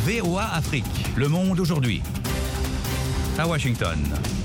VOA Afrique, le monde aujourd'hui. À Washington.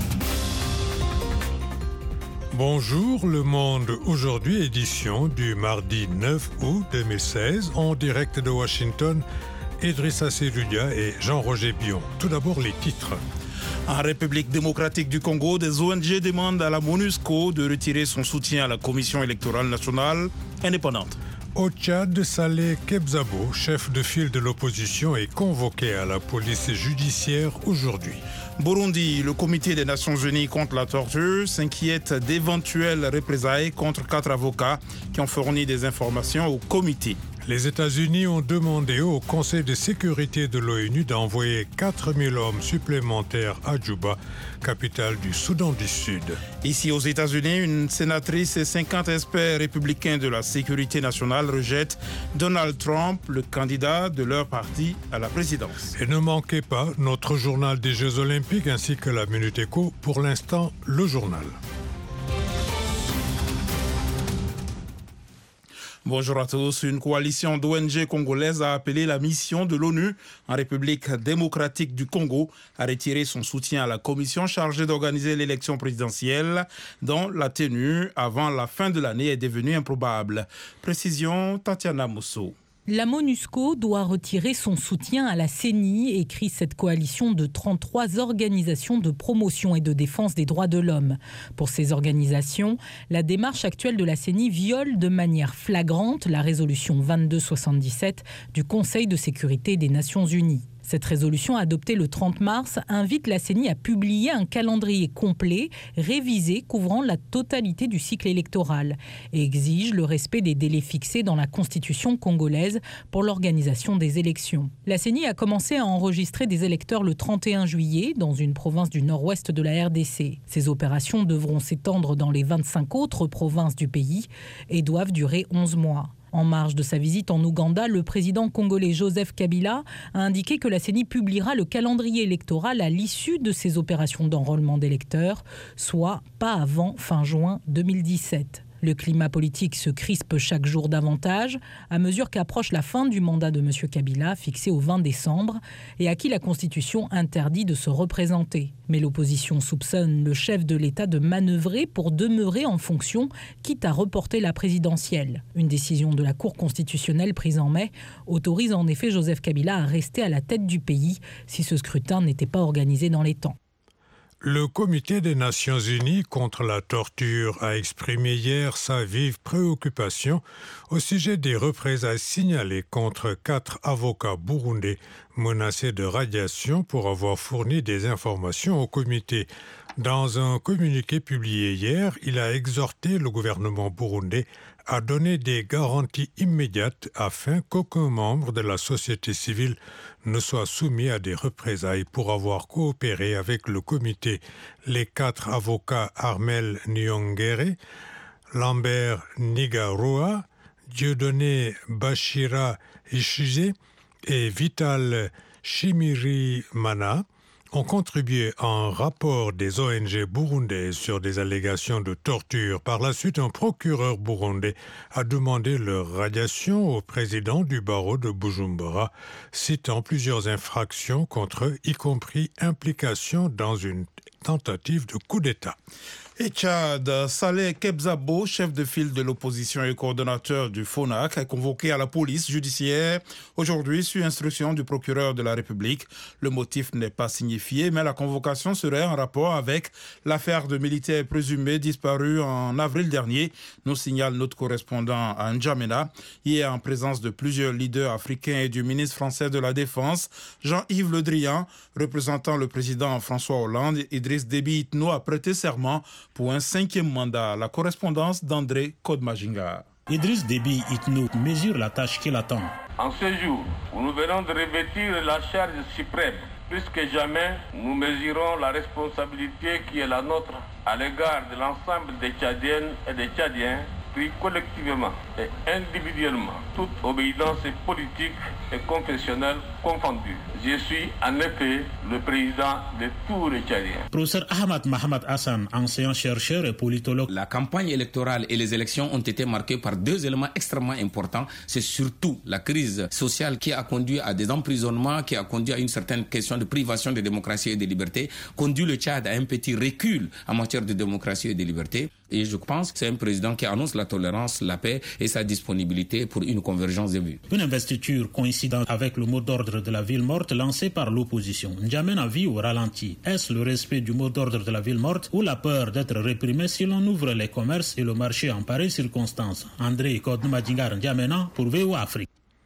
Bonjour, le monde aujourd'hui, édition du mardi 9 août 2016, en direct de Washington, Idrissa Seloudia et Jean-Roger Bion. Tout d'abord, les titres. En République démocratique du Congo, des ONG demandent à la MONUSCO de retirer son soutien à la Commission électorale nationale indépendante. Au Tchad, Saleh Kebzabo, chef de file de l'opposition, est convoqué à la police judiciaire aujourd'hui. Burundi, le comité des Nations Unies contre la torture s'inquiète d'éventuelles représailles contre 4 avocats qui ont fourni des informations au comité. Les États-Unis ont demandé au Conseil de sécurité de l'ONU d'envoyer 4000 hommes supplémentaires à Djouba, capitale du Soudan du Sud. Ici aux États-Unis, une sénatrice et 50 experts républicains de la sécurité nationale rejettent Donald Trump, le candidat de leur parti à la présidence. Et ne manquez pas notre journal des Jeux Olympiques ainsi que la Minute Éco. Pour l'instant, le journal. Bonjour à tous. Une coalition d'ONG congolaises a appelé la mission de l'ONU en République démocratique du Congo à retirer son soutien à la commission chargée d'organiser l'élection présidentielle dont la tenue avant la fin de l'année est devenue improbable. Précision, Tatiana Mosso. La MONUSCO doit retirer son soutien à la CENI, écrit cette coalition de 33 organisations de promotion et de défense des droits de l'homme. Pour ces organisations, la démarche actuelle de la CENI viole de manière flagrante la résolution 2277 du Conseil de sécurité des Nations Unies. Cette résolution, adoptée le 30 mars, invite la CENI à publier un calendrier complet, révisé, couvrant la totalité du cycle électoral et exige le respect des délais fixés dans la Constitution congolaise pour l'organisation des élections. La CENI a commencé à enregistrer des électeurs le 31 juillet dans une province du nord-ouest de la RDC. Ces opérations devront s'étendre dans les 25 autres provinces du pays et doivent durer 11 mois. En marge de sa visite en Ouganda, le président congolais Joseph Kabila a indiqué que la CENI publiera le calendrier électoral à l'issue de ces opérations d'enrôlement d'électeurs, soit pas avant fin juin 2017. Le climat politique se crispe chaque jour davantage à mesure qu'approche la fin du mandat de M. Kabila, fixé au 20 décembre, et à qui la Constitution interdit de se représenter. Mais l'opposition soupçonne le chef de l'État de manœuvrer pour demeurer en fonction, quitte à reporter la présidentielle. Une décision de la Cour constitutionnelle prise en mai autorise en effet Joseph Kabila à rester à la tête du pays si ce scrutin n'était pas organisé dans les temps. Le Comité des Nations Unies contre la torture a exprimé hier sa vive préoccupation au sujet des représailles signalées contre 4 avocats burundais menacés de radiation pour avoir fourni des informations au comité. Dans un communiqué publié hier, il a exhorté le gouvernement burundais à donner des garanties immédiates afin qu'aucun membre de la société civile ne soit soumis à des représailles pour avoir coopéré avec le comité. Les 4 avocats Armel Nyongere, Lambert Nigaroa, Dieudonné Bachira Ishize et Vital Shimirimana ont contribué à un rapport des ONG burundaises sur des allégations de torture. Par la suite, un procureur burundais a demandé leur radiation au président du barreau de Bujumbura, citant plusieurs infractions contre eux, y compris implication dans une tentative de coup d'État. Et Tchad, Saleh Kebzabo, chef de file de l'opposition et coordonnateur du FONAC, est convoqué à la police judiciaire aujourd'hui sur instruction du procureur de la République. Le motif n'est pas signifié, mais la convocation serait en rapport avec l'affaire de militaires présumés disparus en avril dernier, nous signale notre correspondant à N'Djamena. Hier, en présence de plusieurs leaders africains et du ministre français de la Défense, Jean-Yves Le Drian, représentant le président François Hollande, Idriss Déby Itno a prêté serment pour un 5e mandat. La correspondance d'André Kodmajinga. Idriss Déby Itno mesure la tâche qu'il attend. En ce jour où nous venons de revêtir la charge suprême, plus que jamais, nous mesurons la responsabilité qui est la nôtre à l'égard de l'ensemble des Tchadiennes et des Tchadiens, pris collectivement et individuellement, toute obéissance politique et confessionnelle confondue. Je suis en effet le président de tous les Tchadiens. Professeur Ahmad Mohamed Hassan, enseignant-chercheur et politologue. La campagne électorale et les élections ont été marquées par deux éléments extrêmement importants. C'est surtout la crise sociale qui a conduit à des emprisonnements, qui a conduit à une certaine question de privation de démocratie et de liberté, conduit le Tchad à un petit recul en matière de démocratie et de liberté. Et je pense que c'est un président qui annonce la tolérance, la paix et sa disponibilité pour une convergence des vues. Une investiture coïncidente avec le mot d'ordre de la ville morte lancé par l'opposition. N'Djamena vit au ralenti. Est-ce le respect du mot d'ordre de la ville morte ou la peur d'être réprimé si l'on ouvre les commerces et le marché en pareille circonstance? André Kodoumadingar N'Djamena pour VOA Afrique.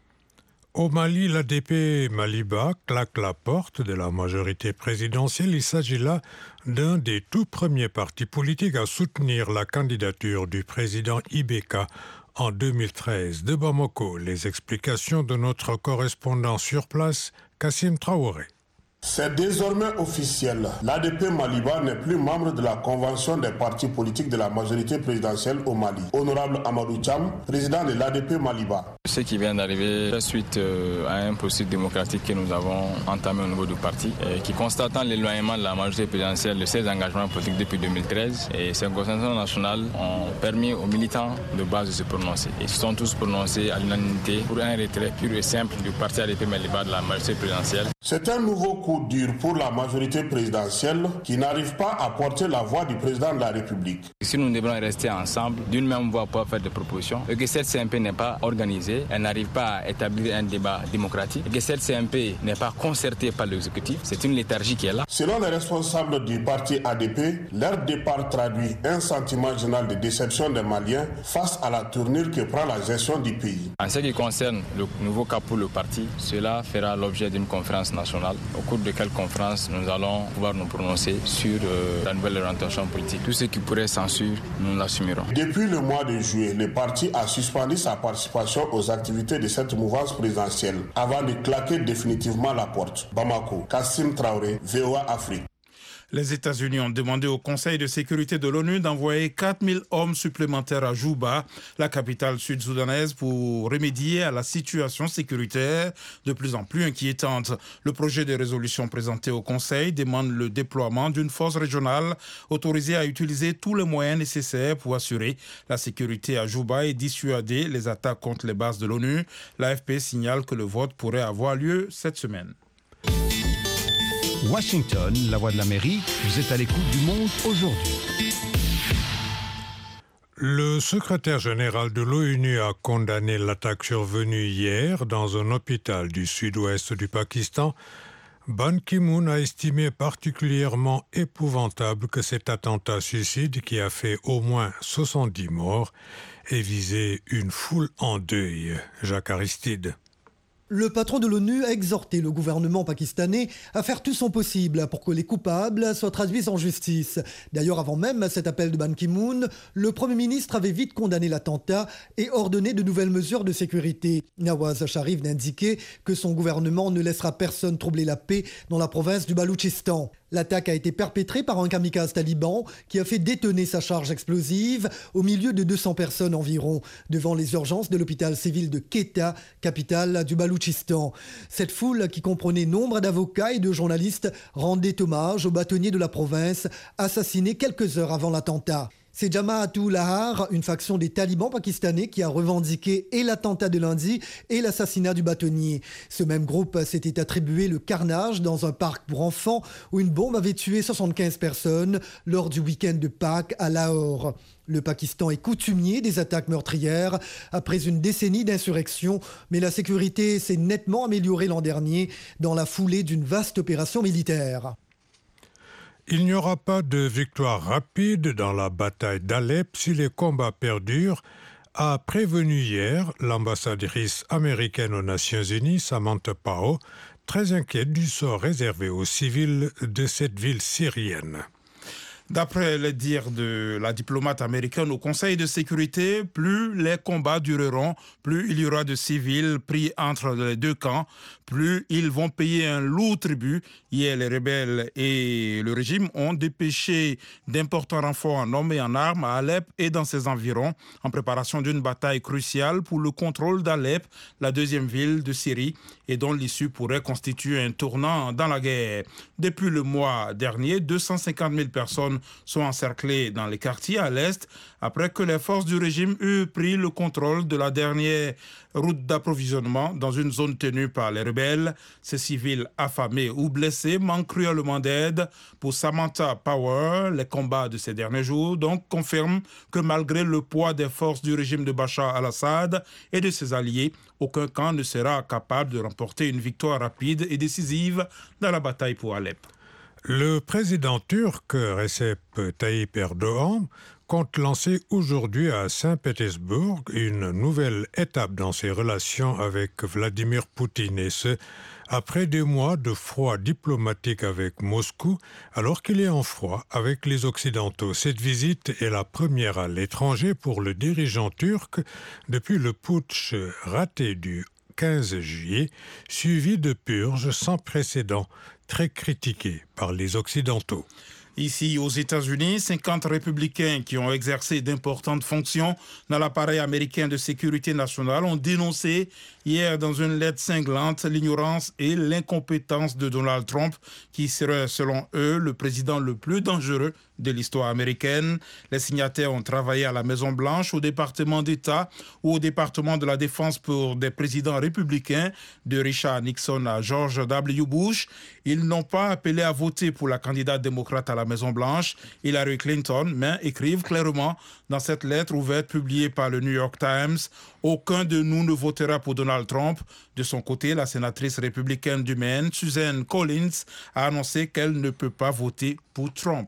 Au Mali, l'ADP Maliba claque la porte de la majorité présidentielle. Il s'agit là d'un des tout premiers partis politiques à soutenir la candidature du président Ibeka en 2013. De Bamako, les explications de notre correspondant sur place, Kassim Traoré. C'est désormais officiel. L'ADP Maliba n'est plus membre de la convention des partis politiques de la majorité présidentielle au Mali. Honorable Amadou Cham, président de l'ADP Maliba. Ce qui vient d'arriver suite à un processus démocratique que nous avons entamé au niveau du parti, qui constatant l'éloignement de la majorité présidentielle de ses engagements politiques depuis 2013. Et ces consensus nationales ont permis aux militants de base de se prononcer. Ils se sont tous prononcés à l'unanimité pour un retrait pur et simple du parti ADP Maliba de la majorité présidentielle. C'est un nouveau coup dur pour la majorité présidentielle qui n'arrive pas à porter la voix du président de la République. Si nous devons rester ensemble, d'une même voix pour faire des propositions, et que cette CMP n'est pas organisée, elle n'arrive pas à établir un débat démocratique, et que cette CMP n'est pas concertée par l'exécutif, c'est une léthargie qui est là. Selon les responsables du parti ADP, leur départ traduit un sentiment général de déception des Maliens face à la tournure que prend la gestion du pays. En ce qui concerne le nouveau cap pour le parti, cela fera l'objet d'une conférence nationale, au cours de quelle conférence nous allons pouvoir nous prononcer sur la nouvelle orientation politique. Tout ce qui pourrait censure, nous l'assumerons. Depuis le mois de juillet, le parti a suspendu sa participation aux activités de cette mouvance présidentielle avant de claquer définitivement la porte. Bamako, Kassim Traoré, VOA Afrique. Les États-Unis ont demandé au Conseil de sécurité de l'ONU d'envoyer 4000 hommes supplémentaires à Juba, la capitale sud-soudanaise, pour remédier à la situation sécuritaire de plus en plus inquiétante. Le projet de résolution présenté au Conseil demande le déploiement d'une force régionale autorisée à utiliser tous les moyens nécessaires pour assurer la sécurité à Juba et dissuader les attaques contre les bases de l'ONU. L'AFP signale que le vote pourrait avoir lieu cette semaine. Washington, la voix de l'Amérique, vous êtes à l'écoute du monde aujourd'hui. Le secrétaire général de l'ONU a condamné l'attaque survenue hier dans un hôpital du sud-ouest du Pakistan. Ban Ki-moon a estimé particulièrement épouvantable que cet attentat suicide, qui a fait au moins 70 morts, ait visé une foule en deuil. Jacques Aristide. Le patron de l'ONU a exhorté le gouvernement pakistanais à faire tout son possible pour que les coupables soient traduits en justice. D'ailleurs, avant même cet appel de Ban Ki-moon, le Premier ministre avait vite condamné l'attentat et ordonné de nouvelles mesures de sécurité. Nawaz Sharif n'a indiqué que son gouvernement ne laissera personne troubler la paix dans la province du Baloutchistan. L'attaque a été perpétrée par un kamikaze taliban qui a fait détonner sa charge explosive au milieu de 200 personnes environ, devant les urgences de l'hôpital civil de Quetta, capitale du Baloutchistan. Cette foule, qui comprenait nombre d'avocats et de journalistes, rendait hommage aux bâtonniers de la province, assassinés quelques heures avant l'attentat. C'est Jamaatul Lahar, une faction des talibans pakistanais, qui a revendiqué et l'attentat de lundi et l'assassinat du bâtonnier. Ce même groupe s'était attribué le carnage dans un parc pour enfants où une bombe avait tué 75 personnes lors du week-end de Pâques à Lahore. Le Pakistan est coutumier des attaques meurtrières après une décennie d'insurrection, mais la sécurité s'est nettement améliorée l'an dernier dans la foulée d'une vaste opération militaire. Il n'y aura pas de victoire rapide dans la bataille d'Alep si les combats perdurent, a prévenu hier l'ambassadrice américaine aux Nations Unies, Samantha Power, très inquiète du sort réservé aux civils de cette ville syrienne. D'après les dires de la diplomate américaine au Conseil de sécurité, plus les combats dureront, plus il y aura de civils pris entre les deux camps, plus ils vont payer un lourd tribut. Hier, les rebelles et le régime ont dépêché d'importants renforts en hommes et en armes à Alep et dans ses environs, en préparation d'une bataille cruciale pour le contrôle d'Alep, la deuxième ville de Syrie, et dont l'issue pourrait constituer un tournant dans la guerre. Depuis le mois dernier, 250 000 personnes sont encerclées dans les quartiers à l'est, après que les forces du régime eurent pris le contrôle de la dernière route d'approvisionnement dans une zone tenue par les rebelles. Ces civils affamés ou blessés manquent cruellement d'aide. Pour Samantha Power, les combats de ces derniers jours donc confirment que malgré le poids des forces du régime de Bachar al-Assad et de ses alliés, aucun camp ne sera capable de remporter une victoire rapide et décisive dans la bataille pour Alep. Le président turc Recep Tayyip Erdogan compte lancer aujourd'hui à Saint-Pétersbourg une nouvelle étape dans ses relations avec Vladimir Poutine, et ce, après des mois de froid diplomatique avec Moscou, alors qu'il est en froid avec les Occidentaux. Cette visite est la première à l'étranger pour le dirigeant turc depuis le putsch raté du 15 juillet, suivi de purges sans précédent, très critiquées par les Occidentaux. Ici, aux États-Unis, 50 républicains qui ont exercé d'importantes fonctions dans l'appareil américain de sécurité nationale ont dénoncé hier dans une lettre cinglante l'ignorance et l'incompétence de Donald Trump, qui serait, selon eux, le président le plus dangereux de l'histoire américaine. Les signataires ont travaillé à la Maison-Blanche, au département d'État ou au département de la Défense pour des présidents républicains, de Richard Nixon à George W. Bush. Ils n'ont pas appelé à voter pour la candidate démocrate à la Maison-Blanche, Hillary Clinton, mais écrivent clairement dans cette lettre ouverte publiée par le New York Times: aucun de nous ne votera pour Donald Trump. De son côté, la sénatrice républicaine du Maine, Susan Collins, a annoncé qu'elle ne peut pas voter pour Trump.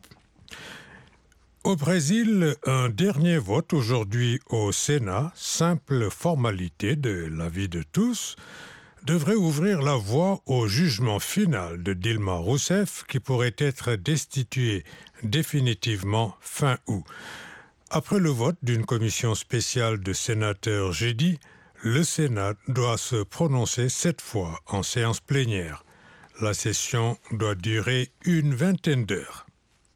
Au Brésil, un dernier vote aujourd'hui au Sénat, simple formalité de l'avis de tous, devrait ouvrir la voie au jugement final de Dilma Rousseff, qui pourrait être destituée définitivement fin août. Après le vote d'une commission spéciale de sénateurs jeudi, le Sénat doit se prononcer cette fois en séance plénière. La session doit durer une vingtaine d'heures.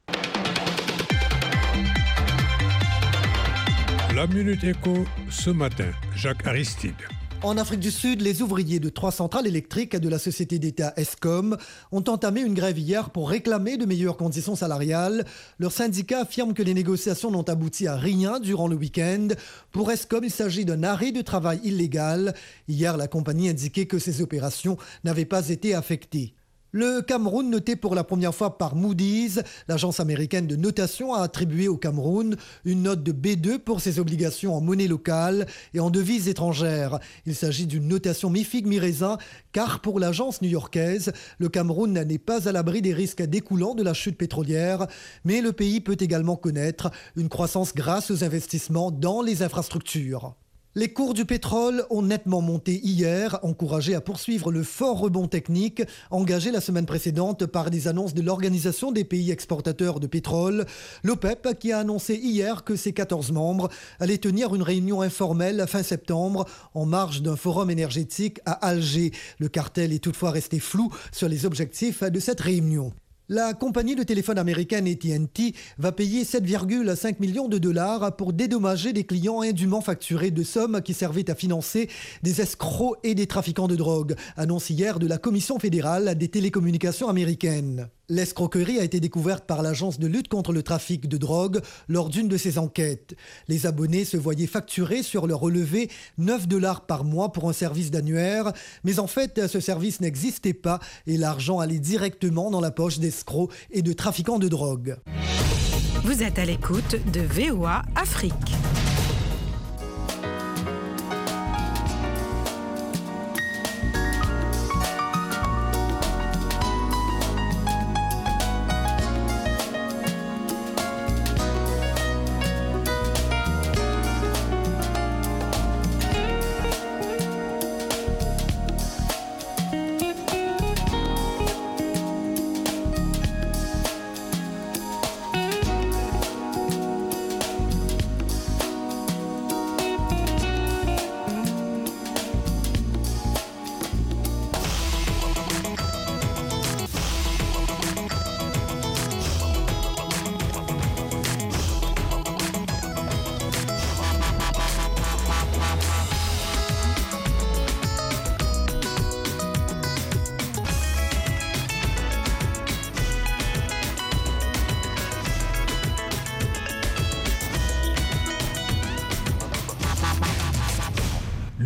La Minute Éco ce matin, Jacques Aristide. En Afrique du Sud, les ouvriers de 3 centrales électriques de la société d'État Eskom ont entamé une grève hier pour réclamer de meilleures conditions salariales. Leur syndicat affirme que les négociations n'ont abouti à rien durant le week-end. Pour Eskom, il s'agit d'un arrêt de travail illégal. Hier, la compagnie indiquait que ces opérations n'avaient pas été affectées. Le Cameroun, noté pour la première fois par Moody's, l'agence américaine de notation, a attribué au Cameroun une note de B2 pour ses obligations en monnaie locale et en devises étrangères. Il s'agit d'une notation mi-figue mi-raisin, car pour l'agence new-yorkaise, le Cameroun n'est pas à l'abri des risques découlant de la chute pétrolière, mais le pays peut également connaître une croissance grâce aux investissements dans les infrastructures. Les cours du pétrole ont nettement monté hier, encouragés à poursuivre le fort rebond technique engagé la semaine précédente par des annonces de l'Organisation des pays exportateurs de pétrole, l'OPEP, qui a annoncé hier que ses 14 membres allaient tenir une réunion informelle fin septembre en marge d'un forum énergétique à Alger. Le cartel est toutefois resté flou sur les objectifs de cette réunion. La compagnie de téléphone américaine AT&T va payer 7,5 millions de dollars pour dédommager des clients indûment facturés de sommes qui servaient à financer des escrocs et des trafiquants de drogue, annonce hier de la Commission fédérale des télécommunications américaines. L'escroquerie a été découverte par l'Agence de lutte contre le trafic de drogue lors d'une de ses enquêtes. Les abonnés se voyaient facturer sur leur relevé 9 $ par mois pour un service d'annuaire, mais en fait, ce service n'existait pas et l'argent allait directement dans la poche d'escrocs et de trafiquants de drogue. Vous êtes à l'écoute de VOA Afrique.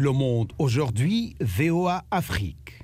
Le Monde aujourd'hui, VOA Afrique.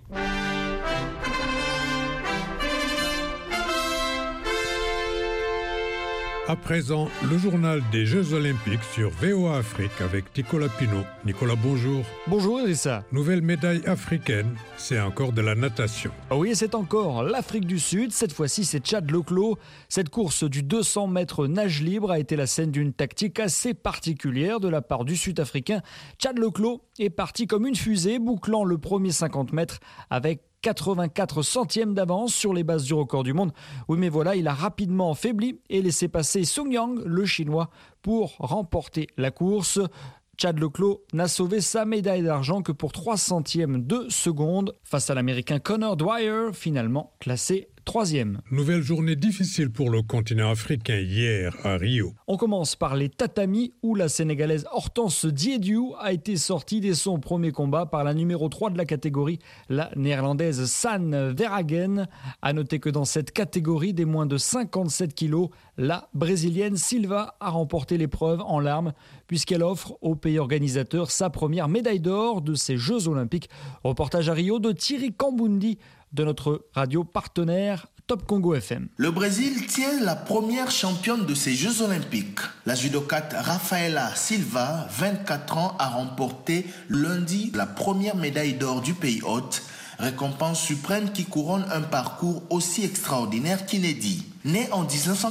À présent, le journal des Jeux Olympiques sur VOA Afrique avec Nicolas Pinault. Nicolas, bonjour. Bonjour, Elissa. Nouvelle médaille africaine, c'est encore de la natation. Oui, c'est encore l'Afrique du Sud. Cette fois-ci, c'est Tchad Loklo. Cette course du 200 mètres nage libre a été la scène d'une tactique assez particulière de la part du Sud-Africain. Tchad Loklo est parti comme une fusée, bouclant le premier 50 mètres avec 84 centièmes d'avance sur les bases du record du monde. Oui, mais voilà, il a rapidement faibli et laissé passer Sung Yang, le Chinois, pour remporter la course. Tchad Loklo n'a sauvé sa médaille d'argent que pour 3 centièmes de seconde face à l'Américain Connor Dwyer, finalement classé 3e. Nouvelle journée difficile pour le continent africain hier à Rio. On commence par les tatamis où la Sénégalaise Hortense Diédiou a été sortie dès son premier combat par la numéro 3 de la catégorie, la néerlandaise San Verhagen. A noter que dans cette catégorie des moins de 57 kilos, la brésilienne Silva a remporté l'épreuve en larmes puisqu'elle offre au pays organisateur sa première médaille d'or de ces Jeux Olympiques. Reportage à Rio de Thierry Kambundi de notre radio partenaire Top Congo FM. Le Brésil tient la première championne de ces Jeux Olympiques. La judokate Rafaela Silva, 24 ans, a remporté lundi la première médaille d'or du pays hôte, récompense suprême qui couronne un parcours aussi extraordinaire qu'inédit. Née en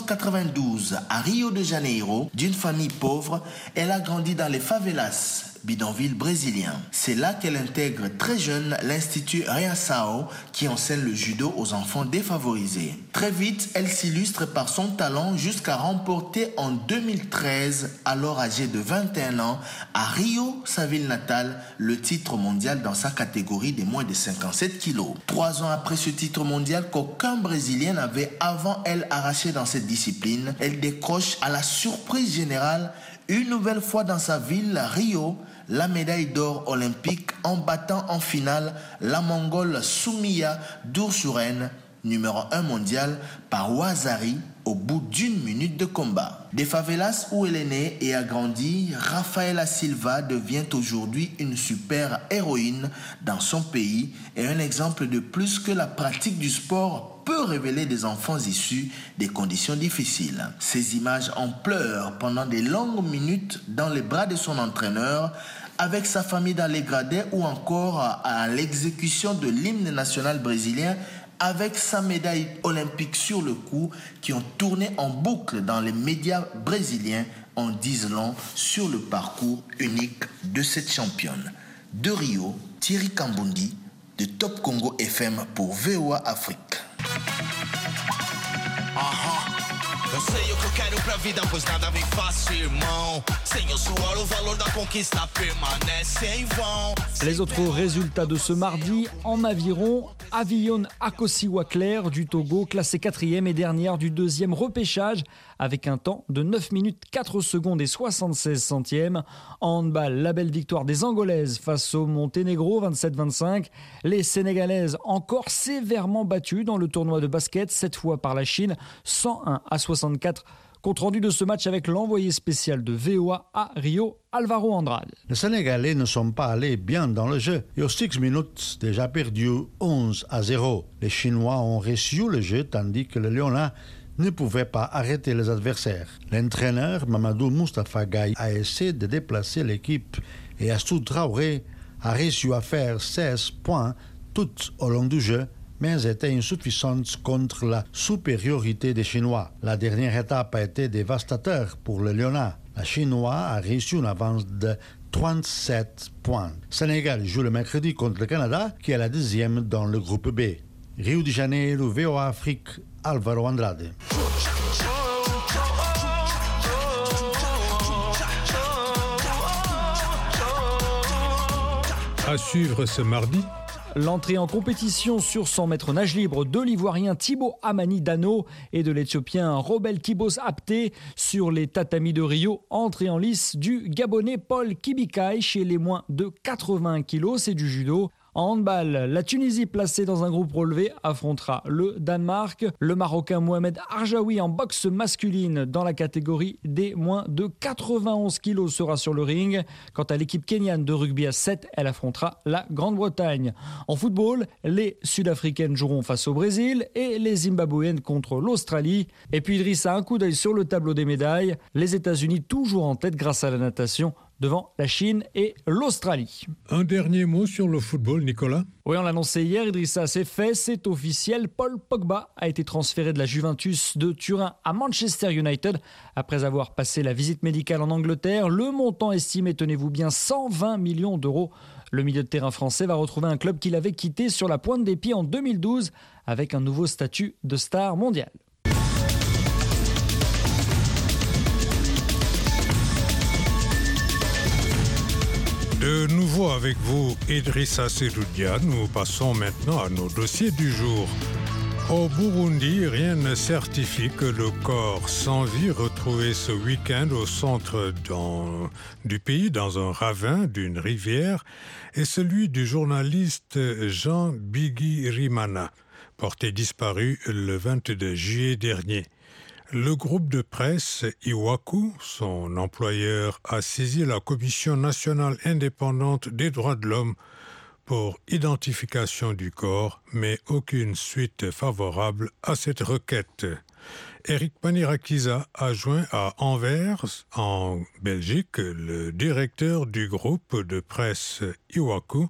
1992 à Rio de Janeiro, d'une famille pauvre, elle a grandi dans les favelas, bidonville brésilien. C'est là qu'elle intègre très jeune l'Institut Reação qui enseigne le judo aux enfants défavorisés. Très vite, elle s'illustre par son talent jusqu'à remporter en 2013, alors âgée de 21 ans, à Rio, sa ville natale, le titre mondial dans sa catégorie des moins de 57 kilos. 3 ans après ce titre mondial qu'aucun Brésilien n'avait avant elle arraché dans cette discipline, elle décroche à la surprise générale une nouvelle fois dans sa ville, Rio, la médaille d'or olympique en battant en finale la Mongole Soumia Dourchourène, numéro 1 mondial, par Ouazari au bout d'1 minute de combat. Des favelas où elle est née et a grandi, Rafaela Silva devient aujourd'hui une super héroïne dans son pays et un exemple de plus que la pratique du sport peut révéler des enfants issus des conditions difficiles. Ces images en pleurent pendant des longues minutes dans les bras de son entraîneur, avec sa famille dans les gradins ou encore à l'exécution de l'hymne national brésilien avec sa médaille olympique sur le cou qui ont tourné en boucle dans les médias brésiliens en disant long sur le parcours unique de cette championne. De Rio, Thierry Kambundi de Top Congo FM pour VOA Afrique. Eu sei o que eu quero pra vida, pois nada vem fácil, irmão. Sem o suor, o valor da conquista permanece em vão. Les autres résultats de ce mardi en aviron, Avion Akosiwa-Claire du Togo, classée 4e et dernière du 2e repêchage avec un temps de 9 minutes 4 secondes et 76 centièmes. En handball, la belle victoire des Angolaises face au Monténégro 27-25. Les Sénégalaises encore sévèrement battues dans le tournoi de basket, cette fois par la Chine, 101-64. Compte rendu de ce match avec l'envoyé spécial de VOA à Rio, Alvaro Andrade. Les Sénégalais ne sont pas allés bien dans le jeu et aux 6 minutes déjà perdu 11-0. Les Chinois ont reçu le jeu tandis que les Lyonnais ne pouvaient pas arrêter les adversaires. L'entraîneur Mamadou Moustapha Gaye a essayé de déplacer l'équipe et Astou Traoré a réussi à faire 16 points tout au long du jeu, mais était insuffisante contre la supériorité des Chinois. La dernière étape a été dévastateur pour les Lyonnais. La Chinois a reçu une avance de 37 points. Sénégal joue le mercredi contre le Canada, qui est la 2e dans le groupe B. Rio de Janeiro, VOA Afrique, Alvaro Andrade. À suivre ce mardi, l'entrée en compétition sur 100 mètres nage libre de l'Ivoirien Thibaut Amani Dano et de l'Éthiopien Robel Kibos Apté sur les tatamis de Rio. Entrée en lice du Gabonais Paul Kibikai chez les moins de 80 kilos, c'est du judo. En handball, la Tunisie placée dans un groupe relevé affrontera le Danemark. Le Marocain Mohamed Arjaoui en boxe masculine dans la catégorie des moins de 91 kilos sera sur le ring. Quant à l'équipe kenyane de rugby à 7, elle affrontera la Grande-Bretagne. En football, les Sud-Africaines joueront face au Brésil et les Zimbabwéennes contre l'Australie. Et puis Idrissa, un coup d'œil sur le tableau des médailles. Les États-Unis toujours en tête grâce à la natation devant la Chine et l'Australie. Un dernier mot sur le football, Nicolas? Oui, on l'a annoncé hier, Idrissa, c'est fait, c'est officiel. Paul Pogba a été transféré de la Juventus de Turin à Manchester United après avoir passé la visite médicale en Angleterre. Le montant estimé, tenez-vous bien, 120 millions d'euros. Le milieu de terrain français va retrouver un club qu'il avait quitté sur la pointe des pieds en 2012 avec un nouveau statut de star mondial. De nouveau avec vous, Idrissa Seloudia, nous passons maintenant à nos dossiers du jour. Au Burundi, rien ne certifie que le corps sans vie retrouvé ce week-end au centre du pays, dans un ravin d'une rivière, est celui du journaliste Jean Bigirimana, porté disparu le 22 juillet dernier. Le groupe de presse Iwacu, son employeur, a saisi la Commission nationale indépendante des droits de l'homme pour identification du corps, mais aucune suite favorable à cette requête. Eric Panirakiza a joint à Anvers, en Belgique, le directeur du groupe de presse Iwacu,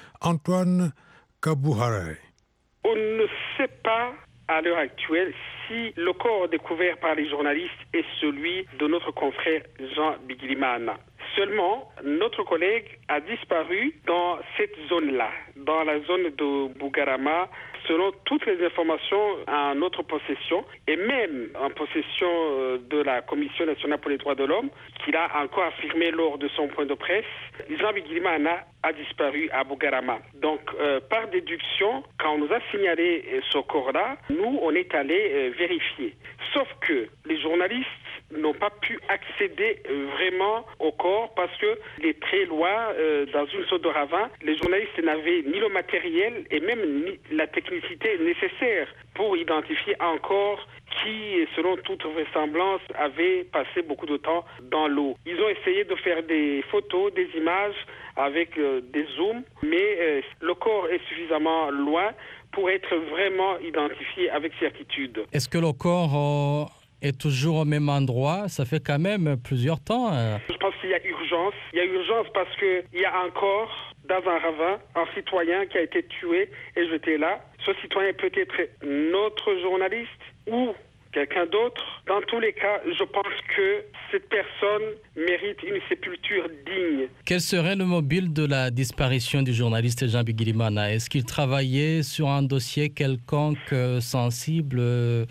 Antoine Kabouharay. On ne sait pas à l'heure actuelle si le corps découvert par les journalistes est celui de notre confrère Jean Bigirimana. Seulement, notre collègue a disparu dans cette zone-là, dans la zone de Bugarama, selon toutes les informations en notre possession, et même en possession de la Commission nationale pour les droits de l'homme, qu'il a encore affirmé lors de son point de presse. Jean Bigirimana a disparu à Bugarama. Donc, par déduction, quand on nous a signalé ce corps-là, nous, on est allé vérifier. Sauf que les journalistes n'ont pas pu accéder vraiment au corps parce qu'il est très loin, dans une zone de ravin. Les journalistes n'avaient ni le matériel et même ni la technicité nécessaire pour identifier un corps qui, selon toute vraisemblance, avait passé beaucoup de temps dans l'eau. Ils ont essayé de faire des photos, des images avec des zooms, mais le corps est suffisamment loin pour être vraiment identifié avec certitude. Est-ce que le corps est toujours au même endroit? Ça fait quand même plusieurs temps. Je pense qu'il y a urgence. Il y a urgence parce qu'il y a encore dans un ravin un citoyen qui a été tué et jeté là. Ce citoyen peut être notre journaliste ou quelqu'un d'autre. Dans tous les cas, je pense que cette personne mérite une sépulture digne. Quel serait le mobile de la disparition du journaliste Jean Bigirimana? Est-ce qu'il travaillait sur un dossier quelconque sensible?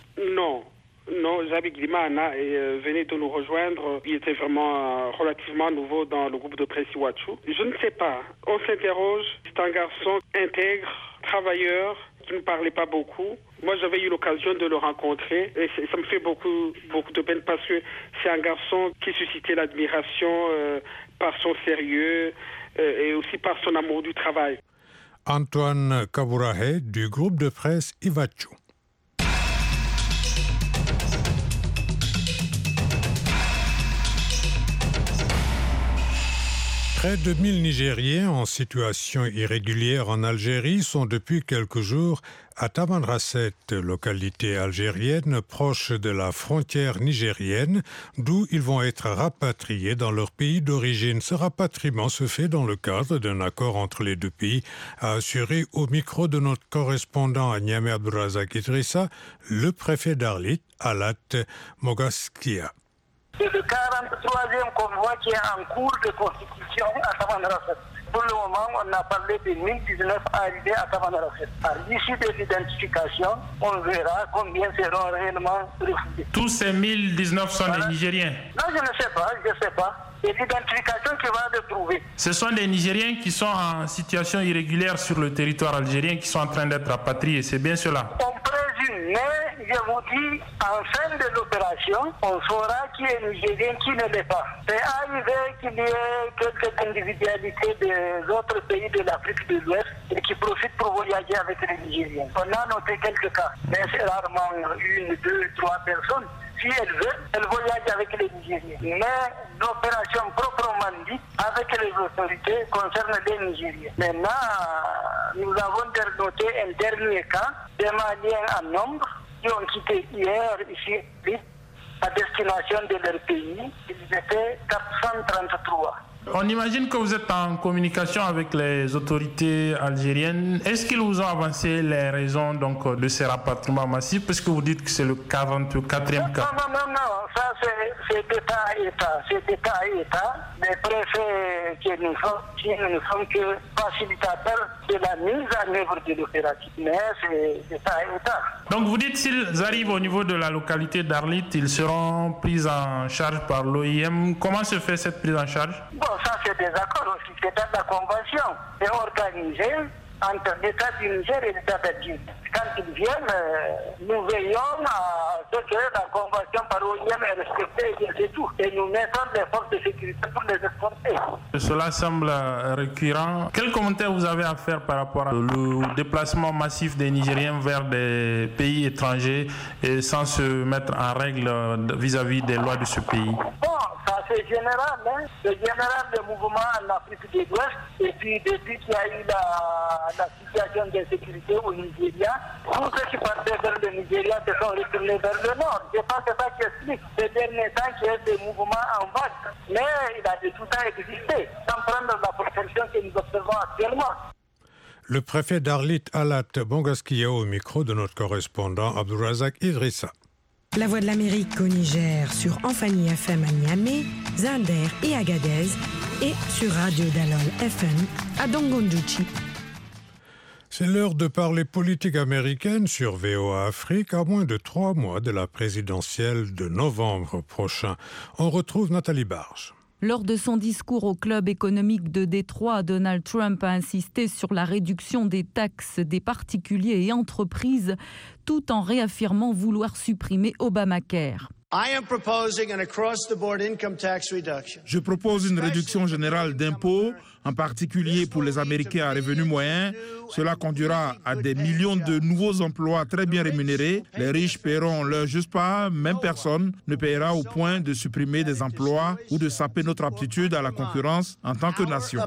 Non, Jean Bigirimana venait de nous rejoindre. Il était vraiment relativement nouveau dans le groupe de presse Iwacu. Je ne sais pas. On s'interroge. C'est un garçon intègre, travailleur, qui ne parlait pas beaucoup. Moi, j'avais eu l'occasion de le rencontrer et ça me fait beaucoup de peine parce que c'est un garçon qui suscitait l'admiration par son sérieux et aussi par son amour du travail. Antoine Kabouharay du groupe de presse Iwacu. Près de 1000 Nigériens en situation irrégulière en Algérie sont depuis quelques jours à Tamanrasset, localité algérienne proche de la frontière nigérienne, d'où ils vont être rapatriés dans leur pays d'origine. Ce rapatriement se fait dans le cadre d'un accord entre les deux pays, a assuré au micro de notre correspondant à Niamey Abdourazak Idrissa, le préfet d'Arlit, Alat Mogaskia. C'est le 43e convoi qui est en cours de constitution à Tamanrasset. Pour le moment, on a parlé de 1019 arrivés à Tamanrasset. À l'issue de l'identification, on verra combien seront réellement refoulés. Tous ces 1019 sont des Nigériens? Non, je ne sais pas. C'est l'identification qui va le prouver. Ce sont des Nigériens qui sont en situation irrégulière sur le territoire algérien, qui sont en train d'être rapatriés, c'est bien cela? On présume, Mais je vous dis, en fin de l'opération, on saura qui est nigérien, qui ne l'est pas. C'est arrivé qu'il y ait quelques individualités des autres pays de l'Afrique de l'Ouest et qui profitent pour voyager avec les Nigériens. On a noté quelques cas, mais c'est rarement 1, 2, 3 personnes. Si elle veut, elle voyage avec les Nigériens. Mais l'opération proprement dite avec les autorités concerne les Nigériens. Maintenant, nous avons noté un dernier cas des Maliens en nombre qui ont quitté hier ici à destination de leur pays. Ils étaient 433. On imagine que vous êtes en communication avec les autorités algériennes. Est-ce qu'ils vous ont avancé les raisons donc, de ces rapatriements massifs, puisque vous dites que c'est le 44e cas? Non, ça c'est d'État à État. C'est d'État à État. Les préfets qui ne sont que facilitateurs de la mise en œuvre de l'opération. Mais c'est d'État à État. Donc vous dites s'ils arrivent au niveau de la localité d'Arlit, ils seront pris en charge par l'OIM. Comment se fait cette prise en charge? Bon, ça c'est des accords aussi, c'est dans la convention. C'est organisé entre l'État du Niger et l'État d'Algérie. Quand ils viennent, nous veillons à ce que la convention par l'OIM est respectée et c'est tout. Et nous mettons des forces de sécurité pour les exporter. Cela semble récurrent. Quel commentaire vous avez à faire par rapport au déplacement massif des Nigériens vers des pays étrangers et sans se mettre en règle vis-à-vis des lois de ce pays? Bon, ça c'est général, hein. C'est général le mouvement en Afrique de l'Ouest. Et puis depuis qu'il y a eu la situation d'insécurité au Nigeria, tous ceux qui partaient vers le Nigeria se sont retournés vers le nord. Je pense que c'est ça qui explique ces derniers temps qu'il y a des mouvements en vague. Mais il a de tout temps existé, sans prendre la protection que nous observons actuellement. Le préfet d'Arlit, Alat Bongaskia, au micro de notre correspondant Abdourazak Idrissa. La Voix de l'Amérique au Niger sur Amphani FM à Niamey, Zinder et Agadez et sur Radio Dalol FM à Dongondouchi. C'est l'heure de parler politique américaine sur VOA Afrique à moins de 3 mois de la présidentielle de novembre prochain. On retrouve Nathalie Barge. Lors de son discours au club économique de Détroit, Donald Trump a insisté sur la réduction des taxes des particuliers et entreprises, tout en réaffirmant vouloir supprimer Obamacare. Je propose une réduction générale d'impôts, en particulier pour les Américains à revenus moyens. Cela conduira à des millions de nouveaux emplois très bien rémunérés. Les riches paieront leur juste part, même personne ne paiera au point de supprimer des emplois ou de saper notre aptitude à la concurrence en tant que nation.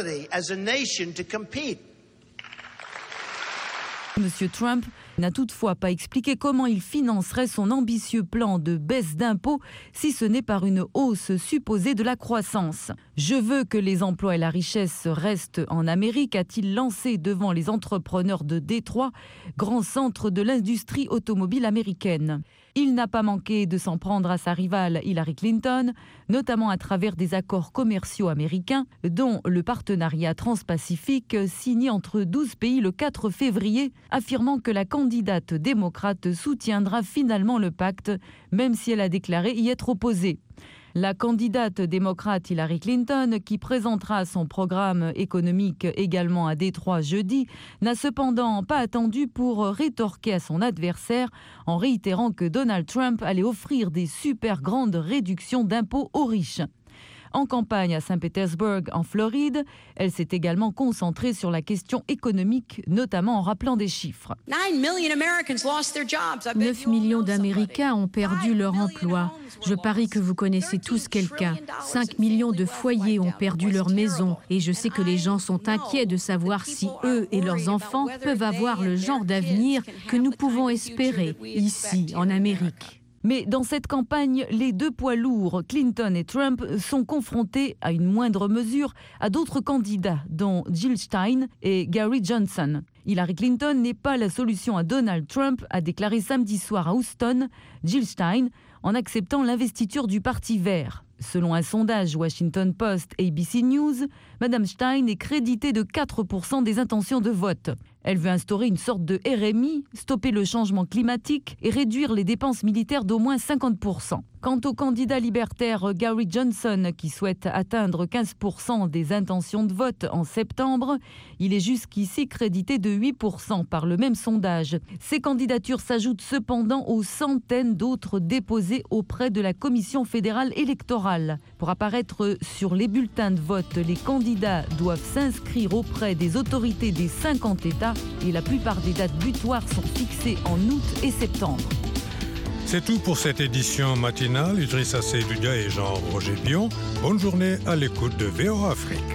Monsieur Trump n'a toutefois pas expliqué comment il financerait son ambitieux plan de baisse d'impôts si ce n'est par une hausse supposée de la croissance. « Je veux que les emplois et la richesse restent en Amérique », a-t-il lancé devant les entrepreneurs de Détroit, grand centre de l'industrie automobile américaine. Il n'a pas manqué de s'en prendre à sa rivale Hillary Clinton, notamment à travers des accords commerciaux américains, dont le partenariat transpacifique signé entre 12 pays le 4 février, affirmant que la candidate démocrate soutiendra finalement le pacte, même si elle a déclaré y être opposée. La candidate démocrate Hillary Clinton, qui présentera son programme économique également à Détroit jeudi, n'a cependant pas attendu pour rétorquer à son adversaire en réitérant que Donald Trump allait offrir des super grandes réductions d'impôts aux riches. En campagne à Saint-Pétersbourg, en Floride, elle s'est également concentrée sur la question économique, notamment en rappelant des chiffres. 9 millions d'Américains ont perdu leur emploi. Je parie que vous connaissez tous quelqu'un. 5 millions de foyers ont perdu leur maison. Et je sais que les gens sont inquiets de savoir si eux et leurs enfants peuvent avoir le genre d'avenir que nous pouvons espérer ici, en Amérique. Mais dans cette campagne, les deux poids lourds, Clinton et Trump, sont confrontés à une moindre mesure à d'autres candidats, dont Jill Stein et Gary Johnson. Hillary Clinton n'est pas la solution à Donald Trump, a déclaré samedi soir à Houston Jill Stein, en acceptant l'investiture du Parti vert. Selon un sondage Washington Post ABC News, Mme Stein est créditée de 4% des intentions de vote. Elle veut instaurer une sorte de RMI, stopper le changement climatique et réduire les dépenses militaires d'au moins 50%. Quant au candidat libertaire Gary Johnson, qui souhaite atteindre 15% des intentions de vote en septembre, il est jusqu'ici crédité de 8% par le même sondage. Ces candidatures s'ajoutent cependant aux centaines d'autres déposées auprès de la Commission fédérale électorale. Pour apparaître sur les bulletins de vote, les candidats doivent s'inscrire auprès des autorités des 50 États et la plupart des dates butoirs sont fixées en août et septembre. C'est tout pour cette édition matinale. Idrissa Seydoudia et Jean-Roger Bion. Bonne journée à l'écoute de VOA Afrique.